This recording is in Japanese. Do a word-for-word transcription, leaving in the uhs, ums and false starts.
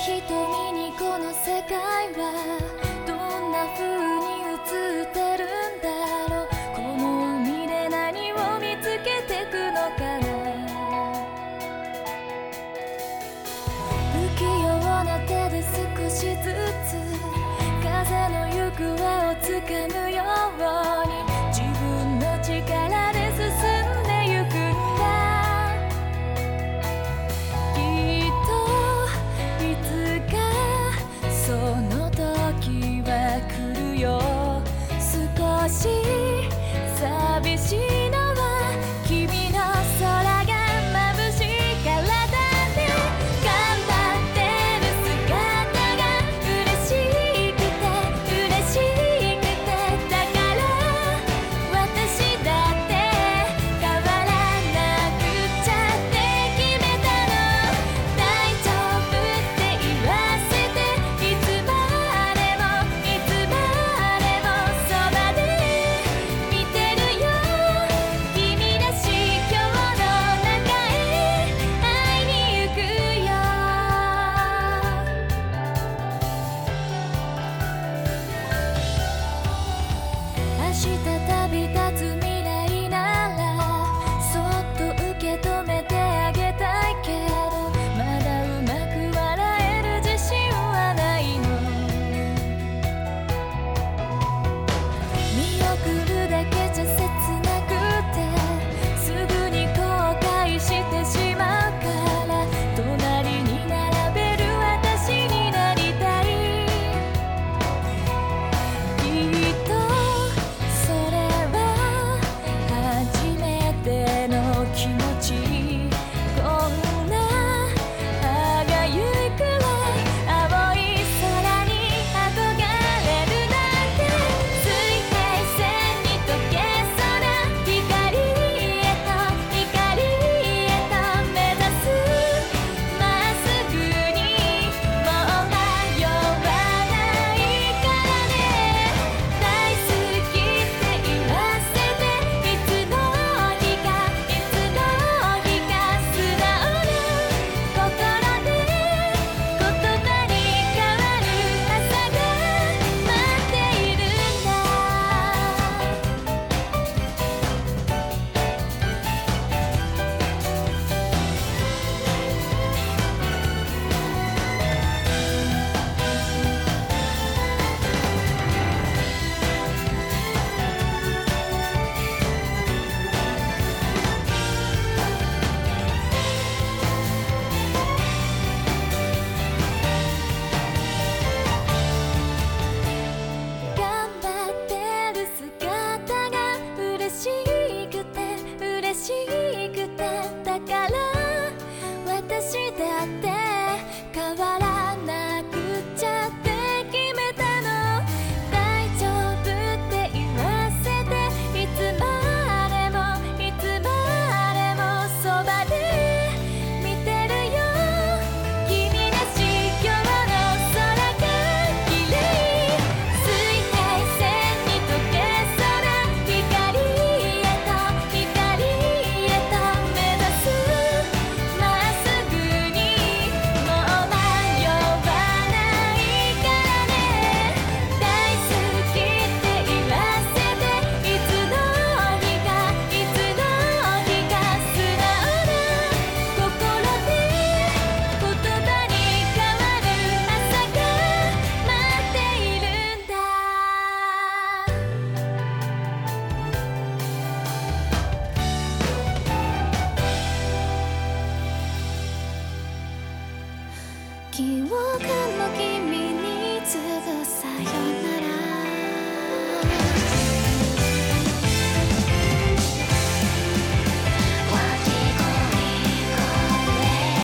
瞳にこの世界はどんな風に映ってるんだろう。この海で何を見つけてくのかな。不器用な手で少しずつ風の行方をつかむように自分の力で進んでゆくんだ。きっといつかその時は来るよ。少し寂しいのは君の空が眩しいからだね。頑張ってる姿が嬉しくて嬉しくて、だから私だって変わらなくちゃって決めたの。大丈夫って言わせていつまでもいつまでもそばで見てるよ。君らしい今日の中へ会いに行くよ。明日旅立つ未来ならそっと受け止めてあげたいけど、まだうまく笑える自信はないの。見送るだけじゃ切なくてすぐに後悔してしまうから、隣に並べる私になりたい。きっとそれは初めての気持ち。こんな歯がゆいくらい青い空に憧れるなんて、水平線に溶けそうな光へと光へと目指す。まっすぐにもう迷わないからね。大好きって言わせていつの日かいつの日か素直な心で言葉に変わる朝が待っているんだ。頑張ってる姿が嬉しくて嬉しくて、だから私だって変わらなくちゃって決めたの。大丈夫って言わせていつまでもいつまでもそばで見てるよ。君らしい今日の空が綺麗。水平線に溶けそうな光へと光へと目指す。まっすぐにもう迷わないからね。大好きって言わせていつの日かいつの日か素直な心で言葉に変わる朝が待っているんだ。記憶の君に次ぐさよなら